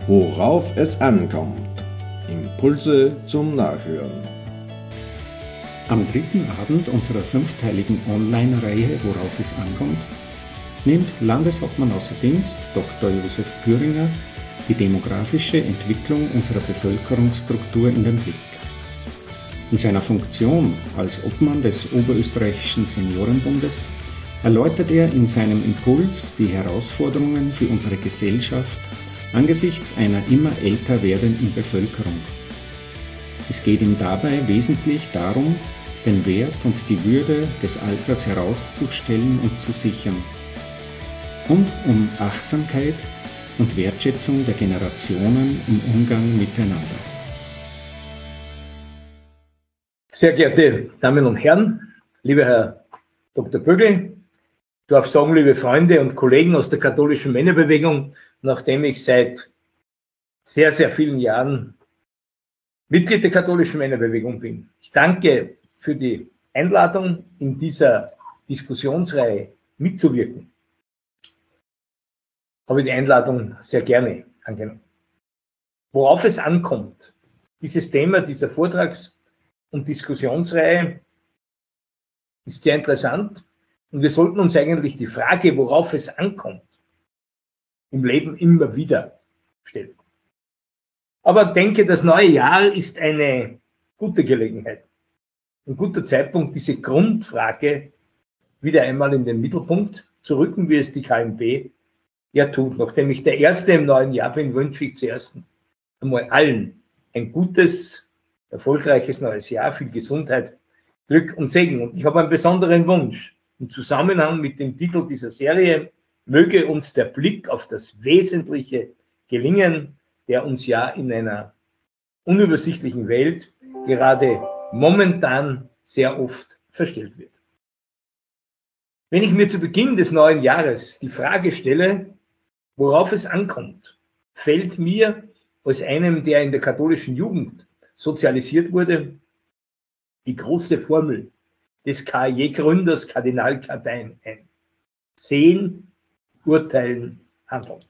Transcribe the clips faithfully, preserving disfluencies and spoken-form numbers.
Worauf es ankommt. Impulse zum Nachhören. Am dritten Abend unserer fünfteiligen Online-Reihe Worauf es ankommt, nimmt Landeshauptmann außer Dienst Doktor Josef Püringer die demografische Entwicklung unserer Bevölkerungsstruktur in den Blick. In seiner Funktion als Obmann des Oberösterreichischen Seniorenbundes erläutert er in seinem Impuls die Herausforderungen für unsere Gesellschaft angesichts einer immer älter werdenden Bevölkerung. Es geht ihm dabei wesentlich darum, den Wert und die Würde des Alters herauszustellen und zu sichern und um Achtsamkeit und Wertschätzung der Generationen im Umgang miteinander. Sehr geehrte Damen und Herren, lieber Herr Doktor Bögl, ich darf sagen, liebe Freunde und Kollegen aus der katholischen Männerbewegung, nachdem ich seit sehr, sehr vielen Jahren Mitglied der katholischen Männerbewegung bin. Ich danke für die Einladung, in dieser Diskussionsreihe mitzuwirken. Habe die Einladung sehr gerne angenommen. Worauf es ankommt, dieses Thema dieser Vortrags- und Diskussionsreihe ist sehr interessant und wir sollten uns eigentlich die Frage, worauf es ankommt, im Leben immer wieder stellen. Aber ich denke, das neue Jahr ist eine gute Gelegenheit, ein guter Zeitpunkt, diese Grundfrage wieder einmal in den Mittelpunkt zu rücken, wie es die K M B ja tut. Nachdem ich der Erste im neuen Jahr bin, wünsche ich zuerst einmal allen ein gutes, erfolgreiches neues Jahr, viel Gesundheit, Glück und Segen. Und ich habe einen besonderen Wunsch im Zusammenhang mit dem Titel dieser Serie: Möge uns der Blick auf das Wesentliche gelingen, der uns ja in einer unübersichtlichen Welt gerade momentan sehr oft verstellt wird. Wenn ich mir zu Beginn des neuen Jahres die Frage stelle, worauf es ankommt, fällt mir als einem, der in der katholischen Jugend sozialisiert wurde, die große Formel des K I E-Gründers Kardinal Katein ein. Sehen, urteilen, handeln.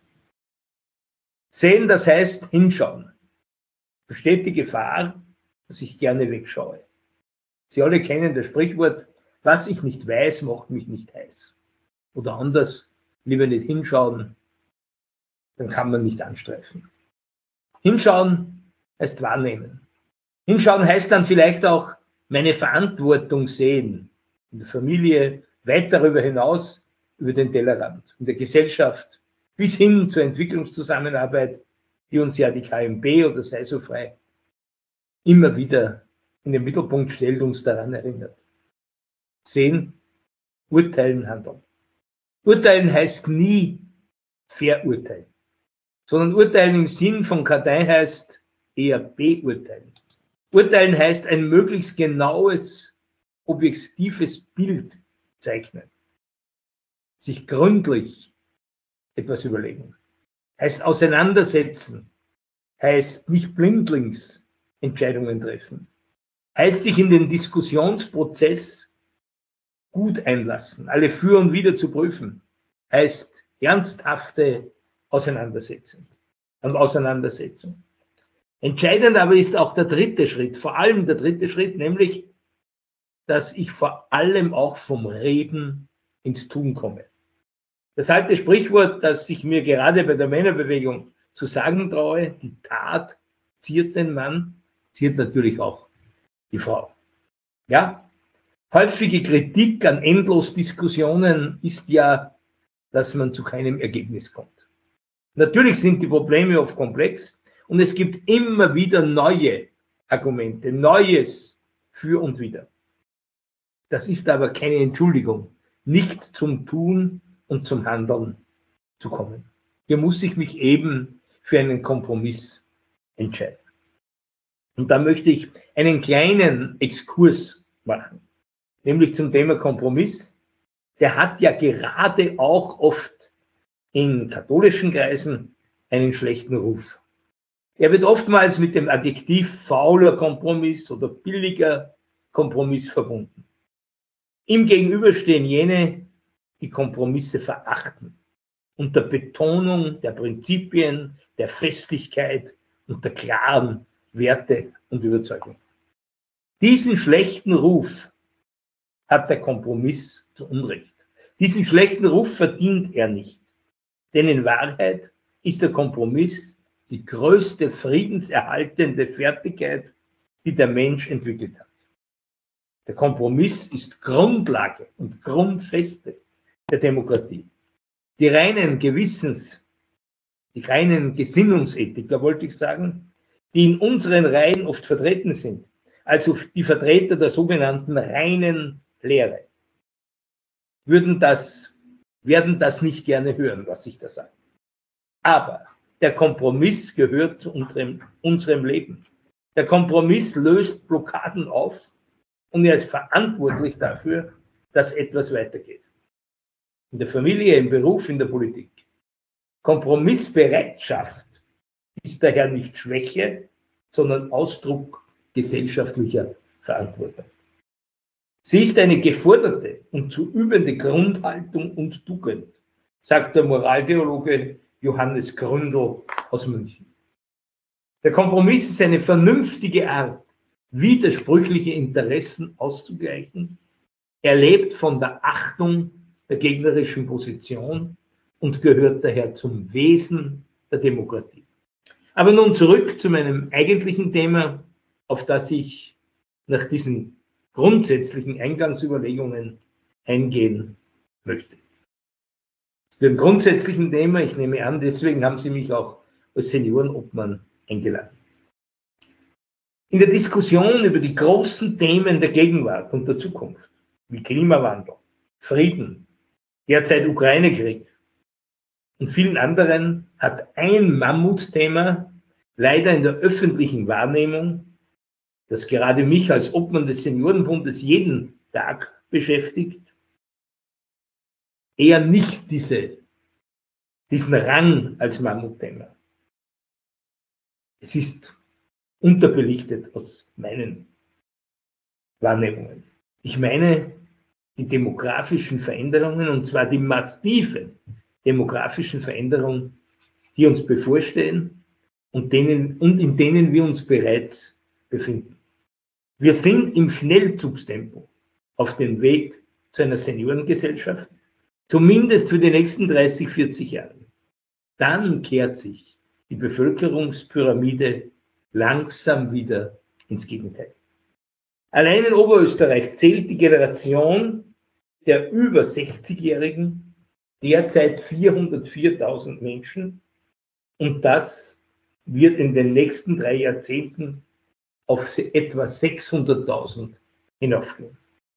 Sehen, das heißt hinschauen. Besteht die Gefahr, dass ich gerne wegschaue. Sie alle kennen das Sprichwort: Was ich nicht weiß, macht mich nicht heiß. Oder anders, lieber nicht hinschauen, dann kann man nicht anstreifen. Hinschauen heißt wahrnehmen. Hinschauen heißt dann vielleicht auch meine Verantwortung sehen. In der Familie, weit darüber hinaus, über den Tellerrand, in der Gesellschaft, bis hin zur Entwicklungszusammenarbeit, die uns ja die K M B oder Sei so frei immer wieder in den Mittelpunkt stellt, uns daran erinnert. Sehen, urteilen, handeln. Urteilen heißt nie verurteilen, sondern urteilen im Sinn von Katein heißt eher beurteilen. Urteilen heißt ein möglichst genaues, objektives Bild zeichnen. Sich gründlich etwas überlegen. Heißt auseinandersetzen. Heißt nicht blindlings Entscheidungen treffen. Heißt sich in den Diskussionsprozess gut einlassen, alle für und wider zu prüfen. Heißt ernsthafte Auseinandersetzung. Und Auseinandersetzung. Entscheidend aber ist auch der dritte Schritt, vor allem der dritte Schritt, nämlich, dass ich vor allem auch vom Reden ins Tun komme. Das alte Sprichwort, das ich mir gerade bei der Männerbewegung zu sagen traue: Die Tat ziert den Mann, ziert natürlich auch die Frau. Ja, häufige Kritik an Endlosdiskussionen ist ja, dass man zu keinem Ergebnis kommt. Natürlich sind die Probleme oft komplex und es gibt immer wieder neue Argumente, Neues für und wider. Das ist aber keine Entschuldigung, nicht zum Tun und zum Handeln zu kommen. Hier muss ich mich eben für einen Kompromiss entscheiden. Und da möchte ich einen kleinen Exkurs machen, nämlich zum Thema Kompromiss. Der hat ja gerade auch oft in katholischen Kreisen einen schlechten Ruf. Er wird oftmals mit dem Adjektiv fauler Kompromiss oder billiger Kompromiss verbunden. Ihm gegenüber stehen jene, die Kompromisse verachten, unter Betonung der Prinzipien, der Festigkeit und der klaren Werte und Überzeugung. Diesen schlechten Ruf hat der Kompromiss zu Unrecht. Diesen schlechten Ruf verdient er nicht. Denn in Wahrheit ist der Kompromiss die größte friedenserhaltende Fertigkeit, die der Mensch entwickelt hat. Der Kompromiss ist Grundlage und Grundfeste der Demokratie. Die reinen Gewissens, die reinen Gesinnungsethiker, wollte ich sagen, die in unseren Reihen oft vertreten sind, also die Vertreter der sogenannten reinen Lehre, würden das, werden das nicht gerne hören, was ich da sage. Aber der Kompromiss gehört zu unserem, unserem Leben. Der Kompromiss löst Blockaden auf und er ist verantwortlich dafür, dass etwas weitergeht. In der Familie, im Beruf, in der Politik. Kompromissbereitschaft ist daher nicht Schwäche, sondern Ausdruck gesellschaftlicher Verantwortung. Sie ist eine geforderte und zu übende Grundhaltung und Tugend, sagt der Moraltheologe Johannes Gründel aus München. Der Kompromiss ist eine vernünftige Art, widersprüchliche Interessen auszugleichen. Er lebt von der Achtung der gegnerischen Position und gehört daher zum Wesen der Demokratie. Aber nun zurück zu meinem eigentlichen Thema, auf das ich nach diesen grundsätzlichen Eingangsüberlegungen eingehen möchte. Zu dem grundsätzlichen Thema, ich nehme an, deswegen haben Sie mich auch als Seniorenobmann eingeladen. In der Diskussion über die großen Themen der Gegenwart und der Zukunft, wie Klimawandel, Frieden, derzeit Ukraine-Krieg und vielen anderen, hat ein Mammutthema leider in der öffentlichen Wahrnehmung, das gerade mich als Obmann des Seniorenbundes jeden Tag beschäftigt, eher nicht diese, diesen Rang als Mammutthema. Es ist unterbelichtet aus meinen Wahrnehmungen. Ich meine die demografischen Veränderungen, und zwar die massiven demografischen Veränderungen, die uns bevorstehen und, denen, und in denen wir uns bereits befinden. Wir sind im Schnellzugstempo auf dem Weg zu einer Seniorengesellschaft, zumindest für die nächsten dreißig, vierzig Jahre. Dann kehrt sich die Bevölkerungspyramide langsam wieder ins Gegenteil. Allein in Oberösterreich zählt die Generation der über sechzigjährigen derzeit vierhundertviertausend Menschen und das wird in den nächsten drei Jahrzehnten auf etwa sechshunderttausend hinaufgehen.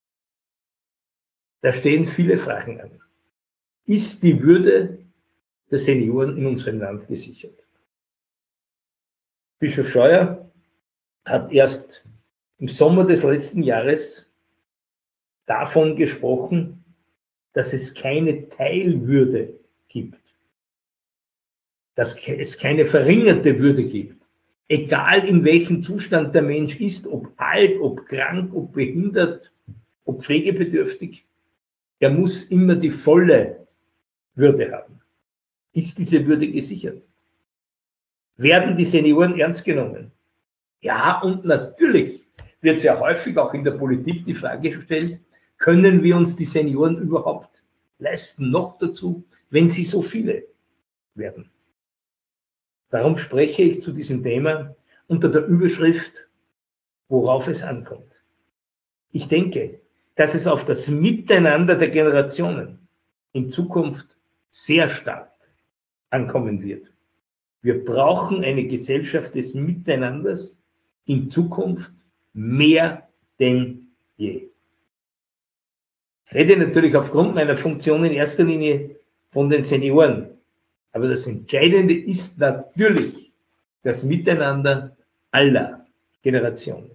Da stehen viele Fragen an. Ist die Würde der Senioren in unserem Land gesichert? Bischof Scheuer hat erst im Sommer des letzten Jahres davon gesprochen, dass es keine Teilwürde gibt, dass es keine verringerte Würde gibt. Egal in welchem Zustand der Mensch ist, ob alt, ob krank, ob behindert, ob pflegebedürftig, er muss immer die volle Würde haben. Ist diese Würde gesichert? Werden die Senioren ernst genommen? Ja, und natürlich wird sehr häufig auch in der Politik die Frage gestellt, können wir uns die Senioren überhaupt leisten? Noch dazu, wenn sie so viele werden. Darum spreche ich zu diesem Thema unter der Überschrift, worauf es ankommt. Ich denke, dass es auf das Miteinander der Generationen in Zukunft sehr stark ankommen wird. Wir brauchen eine Gesellschaft des Miteinanders in Zukunft mehr denn je. Ich rede natürlich aufgrund meiner Funktion in erster Linie von den Senioren. Aber das Entscheidende ist natürlich das Miteinander aller Generationen.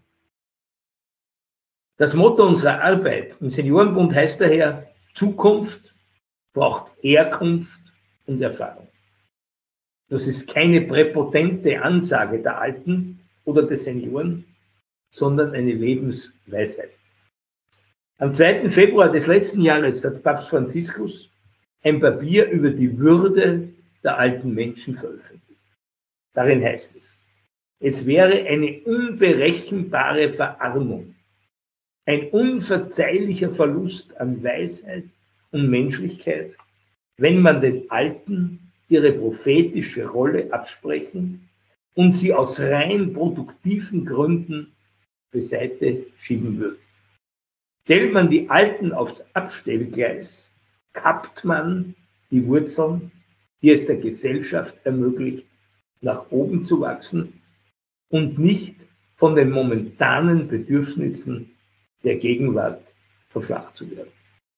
Das Motto unserer Arbeit im Seniorenbund heißt daher, Zukunft braucht Herkunft und Erfahrung. Das ist keine präpotente Ansage der Alten oder der Senioren, sondern eine Lebensweisheit. Am zweiten Februar des letzten Jahres hat Papst Franziskus ein Papier über die Würde der alten Menschen veröffentlicht. Darin heißt es, es wäre eine unberechenbare Verarmung, ein unverzeihlicher Verlust an Weisheit und Menschlichkeit, wenn man den Alten ihre prophetische Rolle absprechen und sie aus rein produktiven Gründen beiseite schieben würde. Stellt man die Alten aufs Abstellgleis, kappt man die Wurzeln, die es der Gesellschaft ermöglicht, nach oben zu wachsen und nicht von den momentanen Bedürfnissen der Gegenwart verflacht zu werden.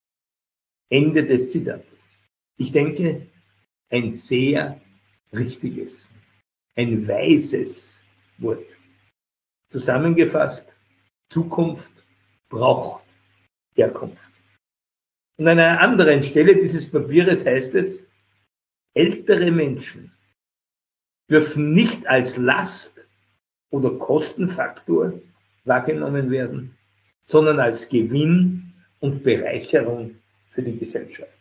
Ende des Zitates. Ich denke, ein sehr richtiges, ein weises Wort. Zusammengefasst, Zukunft braucht Herkunft. Und an einer anderen Stelle dieses Papieres heißt es, ältere Menschen dürfen nicht als Last oder Kostenfaktor wahrgenommen werden, sondern als Gewinn und Bereicherung für die Gesellschaft.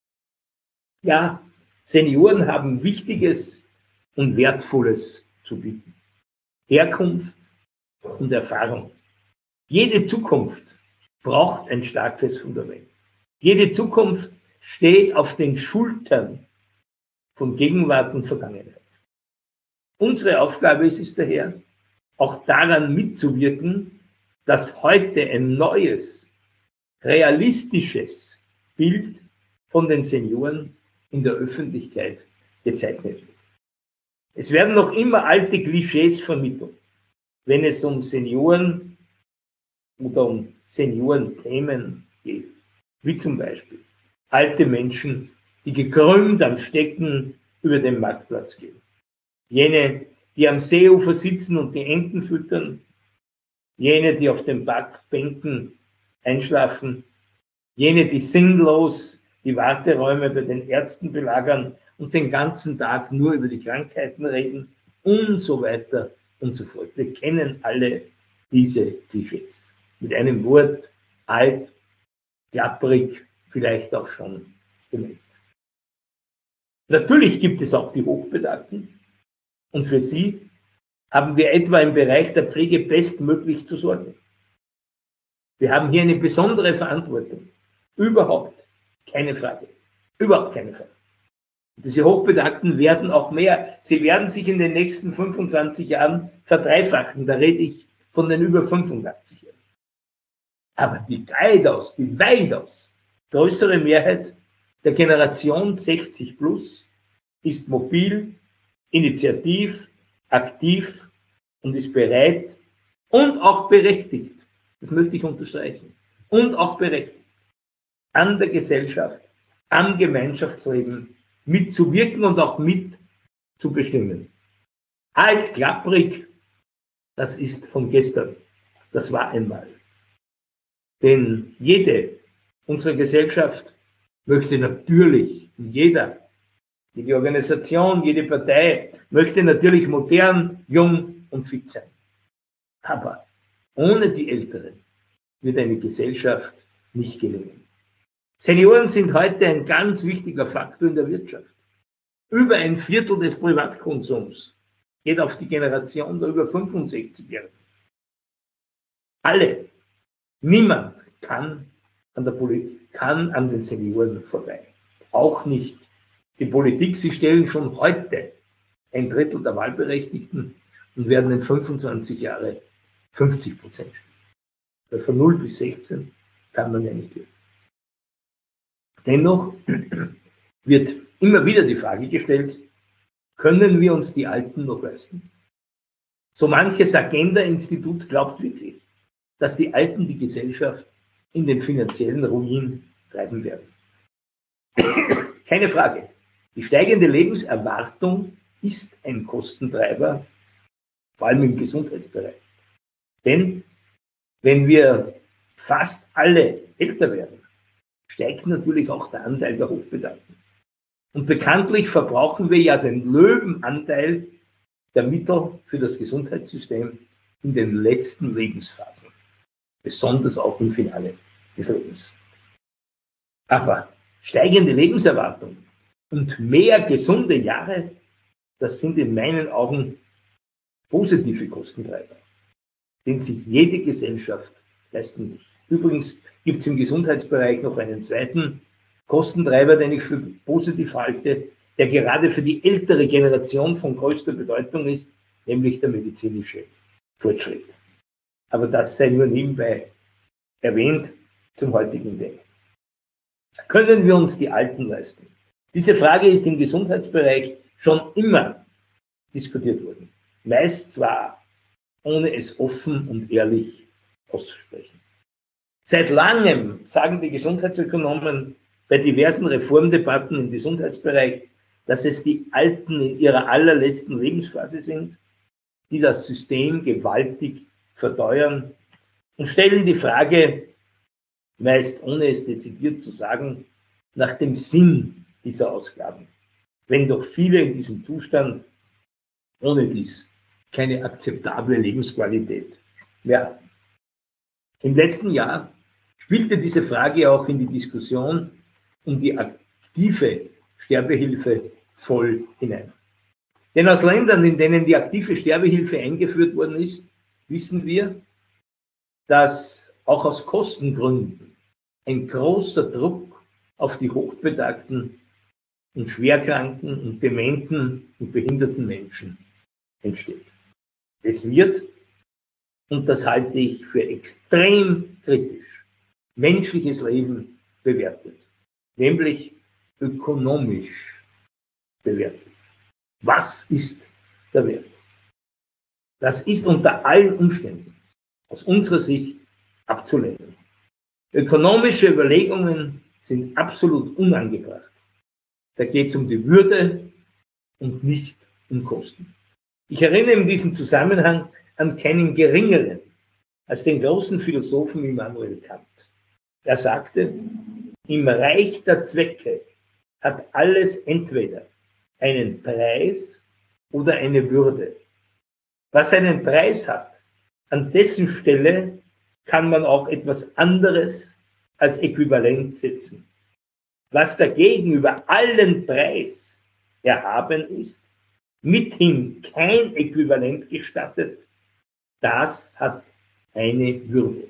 Ja, Senioren haben Wichtiges und Wertvolles zu bieten. Herkunft und Erfahrung. Jede Zukunft braucht ein starkes Fundament. Jede Zukunft steht auf den Schultern von Gegenwart und Vergangenheit. Unsere Aufgabe ist es daher, auch daran mitzuwirken, dass heute ein neues, realistisches Bild von den Senioren in der Öffentlichkeit gezeichnet wird. Es werden noch immer alte Klischees vermittelt, wenn es um Senioren oder um Seniorenthemen geht, wie zum Beispiel alte Menschen, die gekrümmt am Stecken über den Marktplatz gehen. Jene, die am Seeufer sitzen und die Enten füttern. Jene, die auf den Parkbänken einschlafen. Jene, die sinnlos die Warteräume bei den Ärzten belagern und den ganzen Tag nur über die Krankheiten reden und so weiter und so fort. Wir kennen alle diese Klischees. Mit einem Wort alt, klapprig, vielleicht auch schon gemeint. Natürlich gibt es auch die Hochbetagten und für sie haben wir etwa im Bereich der Pflege bestmöglich zu sorgen. Wir haben hier eine besondere Verantwortung. Überhaupt keine Frage. Überhaupt keine Frage. Und diese Hochbetagten werden auch mehr. Sie werden sich in den nächsten fünfundzwanzig Jahren verdreifachen. Da rede ich von den über fünfundachtzig Jahren. Aber die weitaus, die weitaus größere Mehrheit der Generation sechzig plus ist mobil, initiativ, aktiv und ist bereit und auch berechtigt, das möchte ich unterstreichen, und auch berechtigt, an der Gesellschaft, am Gemeinschaftsleben mitzuwirken und auch mitzubestimmen. Alt, klapprig, das ist von gestern, das war einmal. Denn jede unserer Gesellschaft möchte natürlich, jeder, jede Organisation, jede Partei möchte natürlich modern, jung und fit sein. Aber ohne die Älteren wird eine Gesellschaft nicht gelingen. Senioren sind heute ein ganz wichtiger Faktor in der Wirtschaft. Über ein Viertel des Privatkonsums geht auf die Generation der über fünfundsechzigjährigen. Alle, niemand kann an der Politik, kann an den Senioren vorbei. Auch nicht die Politik. Sie stellen schon heute ein Drittel der Wahlberechtigten und werden in fünfundzwanzig Jahren fünfzig Prozent stellen. Weil von null bis sechzehn kann man ja nicht wirken. Dennoch wird immer wieder die Frage gestellt, können wir uns die Alten noch leisten? So manches Agenda-Institut glaubt wirklich, dass die Alten die Gesellschaft in den finanziellen Ruin treiben werden. Keine Frage. Die steigende Lebenserwartung ist ein Kostentreiber, vor allem im Gesundheitsbereich. Denn wenn wir fast alle älter werden, steigt natürlich auch der Anteil der Hochbetagten. Und bekanntlich verbrauchen wir ja den Löwenanteil der Mittel für das Gesundheitssystem in den letzten Lebensphasen, besonders auch im Finale des Lebens. Aber steigende Lebenserwartung und mehr gesunde Jahre, das sind in meinen Augen positive Kostentreiber, den sich jede Gesellschaft leisten muss. Übrigens gibt es im Gesundheitsbereich noch einen zweiten Kostentreiber, den ich für positiv halte, der gerade für die ältere Generation von größter Bedeutung ist, nämlich der medizinische Fortschritt. Aber das sei nur nebenbei erwähnt zum heutigen Thema. Können wir uns die Alten leisten? Diese Frage ist im Gesundheitsbereich schon immer diskutiert worden. Meist zwar, ohne es offen und ehrlich auszusprechen. Seit langem sagen die Gesundheitsökonomen bei diversen Reformdebatten im Gesundheitsbereich, dass es die Alten in ihrer allerletzten Lebensphase sind, die das System gewaltig verteuern und stellen die Frage, meist ohne es dezidiert zu sagen, nach dem Sinn dieser Ausgaben, wenn doch viele in diesem Zustand ohne dies keine akzeptable Lebensqualität mehr haben. Im letzten Jahr spielte diese Frage auch in die Diskussion um die aktive Sterbehilfe voll hinein. Denn aus Ländern, in denen die aktive Sterbehilfe eingeführt worden ist, wissen wir, dass auch aus Kostengründen ein großer Druck auf die hochbetagten und schwerkranken und dementen und behinderten Menschen entsteht. Es wird, und das halte ich für extrem kritisch, menschliches Leben bewertet, nämlich ökonomisch bewertet. Was ist der Wert? Das ist unter allen Umständen aus unserer Sicht abzulehnen. Ökonomische Überlegungen sind absolut unangebracht. Da geht es um die Würde und nicht um Kosten. Ich erinnere in diesem Zusammenhang an keinen geringeren als den großen Philosophen Immanuel Kant. Er sagte, im Reich der Zwecke hat alles entweder einen Preis oder eine Würde. Was einen Preis hat, an dessen Stelle kann man auch etwas anderes als Äquivalent setzen. Was dagegen über allen Preis erhaben ist, mithin kein Äquivalent gestattet, das hat eine Würde.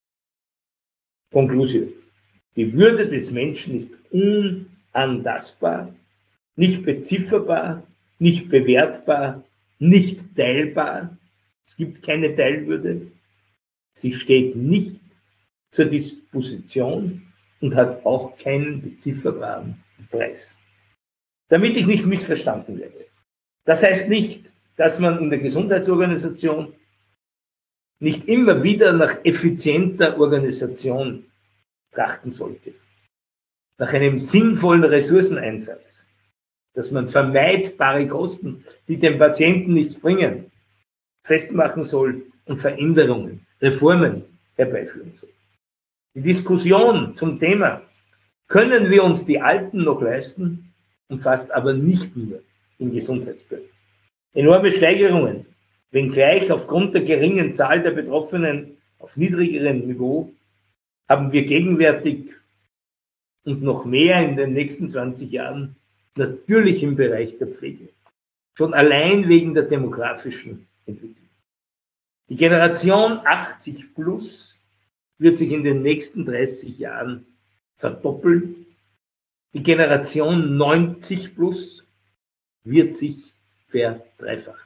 Konklusion. Die Würde des Menschen ist unantastbar, nicht bezifferbar, nicht bewertbar, nicht teilbar. Es gibt keine Teilwürde. Sie steht nicht zur Disposition und hat auch keinen bezifferbaren Preis. Damit ich nicht missverstanden werde. Das heißt nicht, dass man in der Gesundheitsorganisation nicht immer wieder nach effizienter Organisation trachten sollte. Nach einem sinnvollen Ressourceneinsatz, dass man vermeidbare Kosten, die dem Patienten nichts bringen, festmachen soll und Veränderungen, Reformen herbeiführen soll. Die Diskussion zum Thema, können wir uns die Alten noch leisten, umfasst aber nicht nur den Gesundheitsbereich. Enorme Steigerungen, wenngleich aufgrund der geringen Zahl der Betroffenen auf niedrigerem Niveau, haben wir gegenwärtig und noch mehr in den nächsten zwanzig Jahren natürlich im Bereich der Pflege. Schon allein wegen der demografischen Entwicklung. Die Generation achtzig plus wird sich in den nächsten dreißig Jahren verdoppeln. Die Generation neunzig plus wird sich verdreifachen.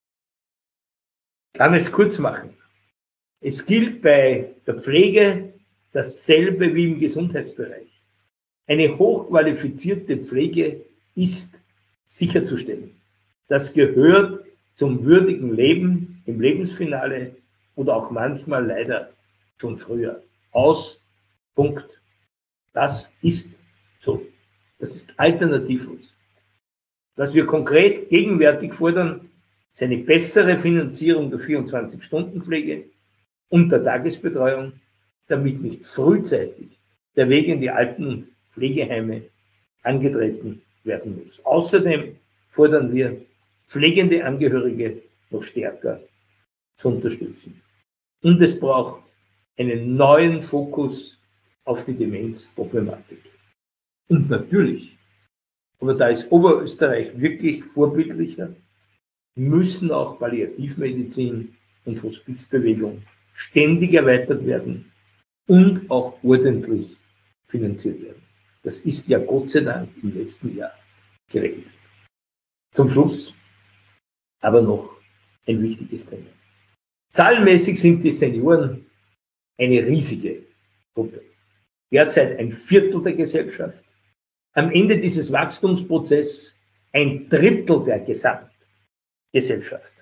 Ich kann es kurz machen. Es gilt bei der Pflege dasselbe wie im Gesundheitsbereich. Eine hochqualifizierte Pflege ist sicherzustellen. Das gehört zum würdigen Leben im Lebensfinale oder auch manchmal leider schon früher. Aus, Punkt. Das ist so. Das ist alternativlos. Was wir konkret gegenwärtig fordern, ist eine bessere Finanzierung der vierundzwanzig-Stunden-Pflege und der Tagesbetreuung, damit nicht frühzeitig der Weg in die alten Pflegeheime angetreten werden muss. Außerdem fordern wir, pflegende Angehörige noch stärker zu unterstützen. Und es braucht einen neuen Fokus auf die Demenzproblematik. Und natürlich, aber da ist Oberösterreich wirklich vorbildlicher, müssen auch Palliativmedizin und Hospizbewegung ständig erweitert werden und auch ordentlich finanziert werden. Das ist ja Gott sei Dank im letzten Jahr geregelt. Zum Schluss aber noch ein wichtiges Thema. Zahlenmäßig sind die Senioren eine riesige Gruppe. Derzeit ein Viertel der Gesellschaft. Am Ende dieses Wachstumsprozesses ein Drittel der Gesamtgesellschaft.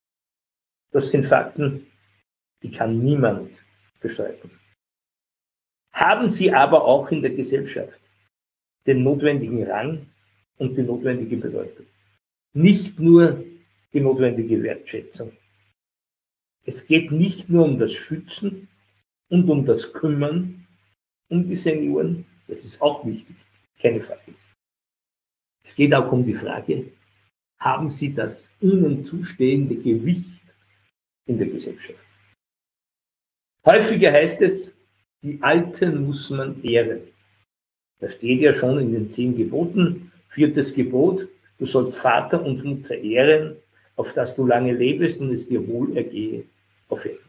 Das sind Fakten, die kann niemand bestreiten. Haben sie aber auch in der Gesellschaft den notwendigen Rang und die notwendige Bedeutung. Nicht nur die notwendige Wertschätzung. Es geht nicht nur um das Schützen und um das Kümmern um die Senioren, das ist auch wichtig, keine Frage. Es geht auch um die Frage, haben sie das ihnen zustehende Gewicht in der Gesellschaft? Häufiger heißt es, die Alten muss man ehren. Das steht ja schon in den zehn Geboten. Viertes Gebot, du sollst Vater und Mutter ehren, auf dass du lange lebest und es dir wohl ergehe auf Erden.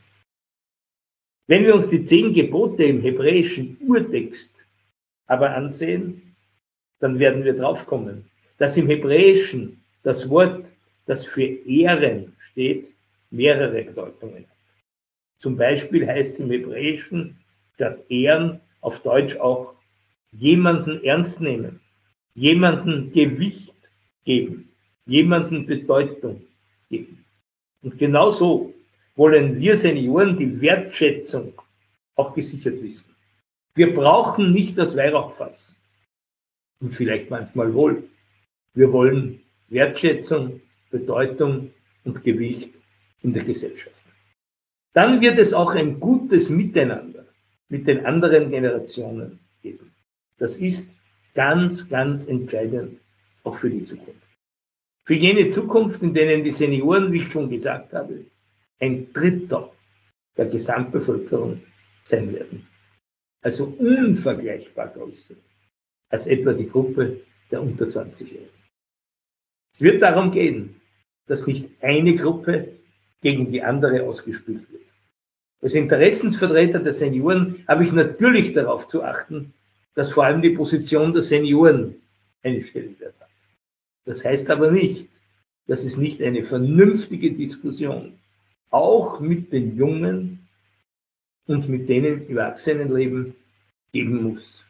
Wenn wir uns die zehn Gebote im hebräischen Urtext aber ansehen, dann werden wir draufkommen, dass im Hebräischen das Wort, das für Ehren steht, mehrere Bedeutungen hat. Zum Beispiel heißt es im Hebräischen statt Ehren auf Deutsch auch jemanden ernst nehmen, jemanden Gewicht geben, jemanden Bedeutung geben. Und genauso wollen wir Senioren die Wertschätzung auch gesichert wissen. Wir brauchen nicht das Weihrauchfass. Und vielleicht manchmal wohl. Wir wollen Wertschätzung, Bedeutung und Gewicht in der Gesellschaft. Dann wird es auch ein gutes Miteinander mit den anderen Generationen geben. Das ist ganz, ganz entscheidend, auch für die Zukunft. Für jene Zukunft, in denen die Senioren, wie ich schon gesagt habe, ein Drittel der Gesamtbevölkerung sein werden. Also unvergleichbar größer als etwa die Gruppe der unter zwanzigjährigen. Es wird darum gehen, dass nicht eine Gruppe gegen die andere ausgespielt wird. Als Interessensvertreter der Senioren habe ich natürlich darauf zu achten, dass vor allem die Position der Senioren einen Stellenwert hat. Das heißt aber nicht, dass es nicht eine vernünftige Diskussion auch mit den Jungen und mit denen im Erwachsenenleben geben muss.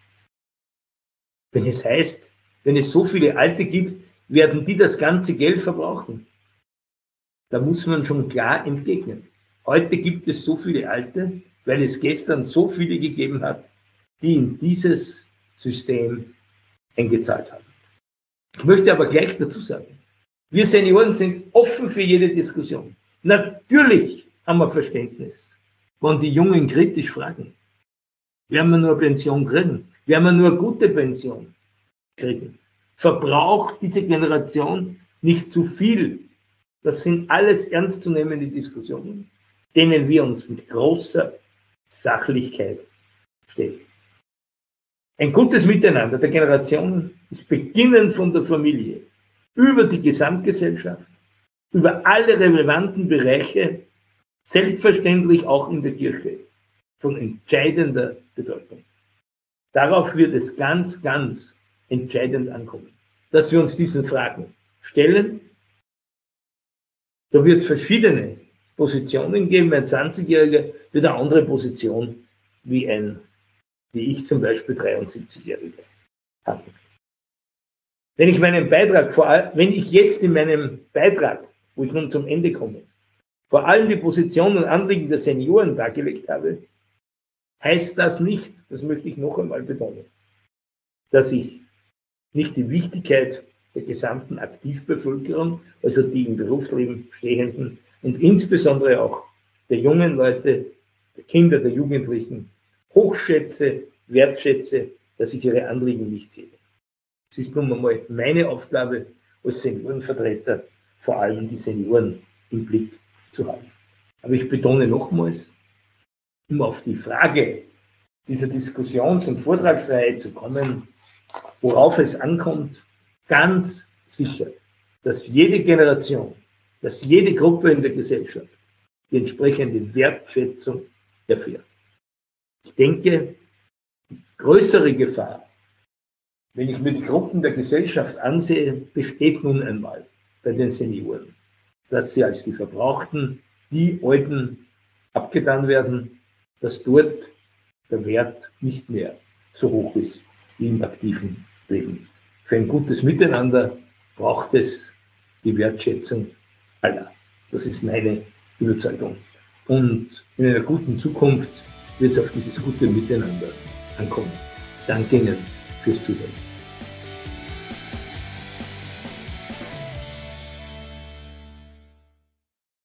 Wenn es heißt, wenn es so viele Alte gibt, werden die das ganze Geld verbrauchen. Da muss man schon klar entgegnen. Heute gibt es so viele Alte, weil es gestern so viele gegeben hat, die in dieses System eingezahlt haben. Ich möchte aber gleich dazu sagen, wir Senioren sind offen für jede Diskussion. Natürlich haben wir Verständnis, wenn die Jungen kritisch fragen. Werden wir nur Pension kriegen? Werden wir nur gute Pension kriegen? Verbraucht diese Generation nicht zu viel? Das sind alles ernstzunehmende Diskussionen, denen wir uns mit großer Sachlichkeit stellen. Ein gutes Miteinander der Generationen ist beginnend von der Familie, über die Gesamtgesellschaft, über alle relevanten Bereiche, selbstverständlich auch in der Kirche, von entscheidender Bedeutung. Darauf wird es ganz, ganz entscheidend ankommen, dass wir uns diesen Fragen stellen. Da wird es verschiedene Positionen geben. Ein zwanzigjähriger wird eine andere Position wie ein, wie ich zum Beispiel dreiundsiebzigjähriger habe. Wenn ich meinen Beitrag, vor allem, wenn ich jetzt in meinem Beitrag, wo ich nun zum Ende komme, vor allem die Position und Anliegen der Senioren dargelegt habe, heißt das nicht, das möchte ich noch einmal betonen, dass ich nicht die Wichtigkeit der gesamten Aktivbevölkerung, also die im Berufsleben Stehenden und insbesondere auch der jungen Leute, der Kinder, der Jugendlichen, hochschätze, wertschätze, dass ich ihre Anliegen nicht sehe. Es ist nun einmal meine Aufgabe als Seniorenvertreter, vor allem die Senioren im Blick zu haben. Aber ich betone nochmals, um auf die Frage dieser Diskussions- und Vortragsreihe zu kommen, worauf es ankommt, ganz sicher, dass jede Generation, dass jede Gruppe in der Gesellschaft die entsprechende Wertschätzung erfährt. Ich denke, die größere Gefahr, wenn ich mir die Gruppen der Gesellschaft ansehe, besteht nun einmal bei den Senioren, dass sie als die Verbrauchten, die Alten abgetan werden, dass dort der Wert nicht mehr so hoch ist wie im aktiven Leben. Für ein gutes Miteinander braucht es die Wertschätzung aller. Das ist meine Überzeugung. Und in einer guten Zukunft wird es auf dieses gute Miteinander ankommen. Danke Ihnen fürs Zuhören.